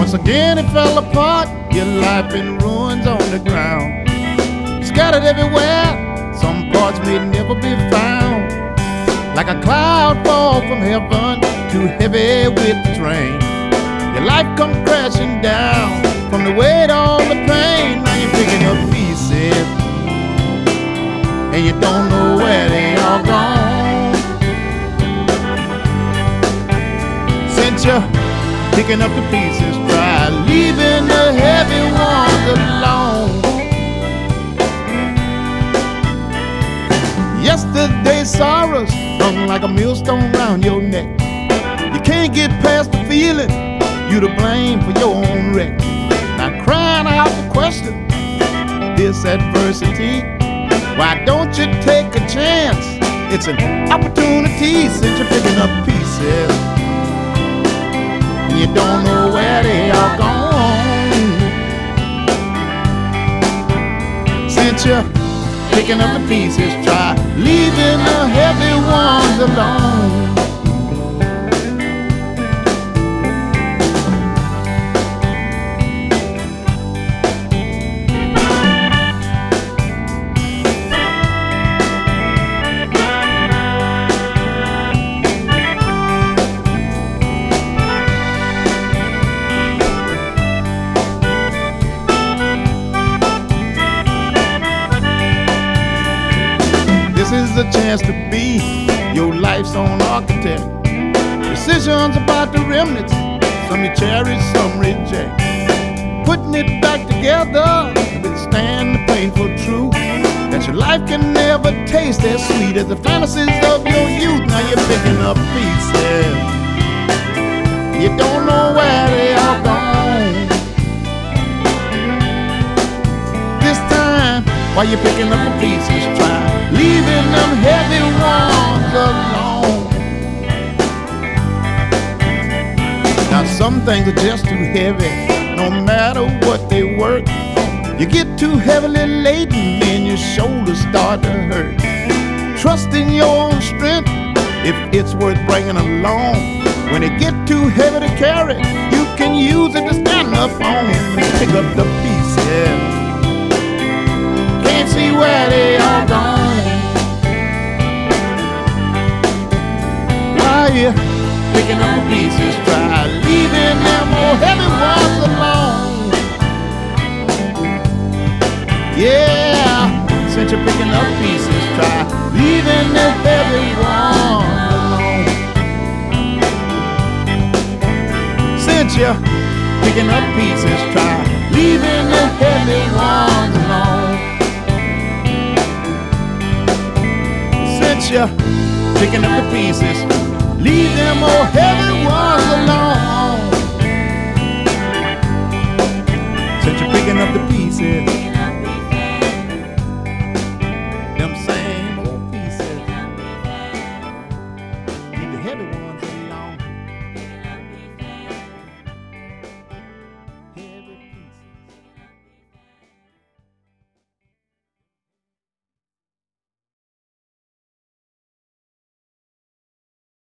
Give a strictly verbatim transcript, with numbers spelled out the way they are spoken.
Once again it fell apart, your life in ruins on the ground. Scattered everywhere, some parts may never be found. Like a cloud fall from heaven, too heavy with the train. Your life come crashing down from the weight, all the pain. Now you're picking up pieces, and you don't know where they all gone. Since you're picking up the pieces, try leaving the heavy ones alone. Yesterday's sorrows hung like a millstone round your neck. You can't get past the feeling you to blame for your own wreck. Now crying out the question, this adversity, why don't you take a chance? It's an opportunity since you're picking up pieces. You don't know where they are gone. Since you're picking up the pieces, try leaving the heavy ones alone. This is a chance to be your life's own architect. Decisions about the remnants, some you cherish, some reject. Putting it back together, withstand the painful truth that your life can never taste as sweet as the fantasies of your youth. Now you're picking up pieces, you don't know where they are gone. This time, while you're picking up the pieces, try leaving them heavy ones alone. Now some things are just too heavy, no matter what they work. You get too heavily laden, then your shoulders start to hurt. Trust in your own strength, if it's worth bringing along. When it get too heavy to carry, you can use it to stand up on and pick up the pieces. Can't see where they all gone. While you're picking up the pieces, try leaving them more heavy ones alone. Yeah, since you're picking up pieces, try leaving the heavy ones alone. Since you're picking up pieces, try leaving the heavy ones alone. Since you're picking up the pieces, leave them more heavy ones alone. Since you're picking up the pieces, them same old pieces, leave the heavy ones alone.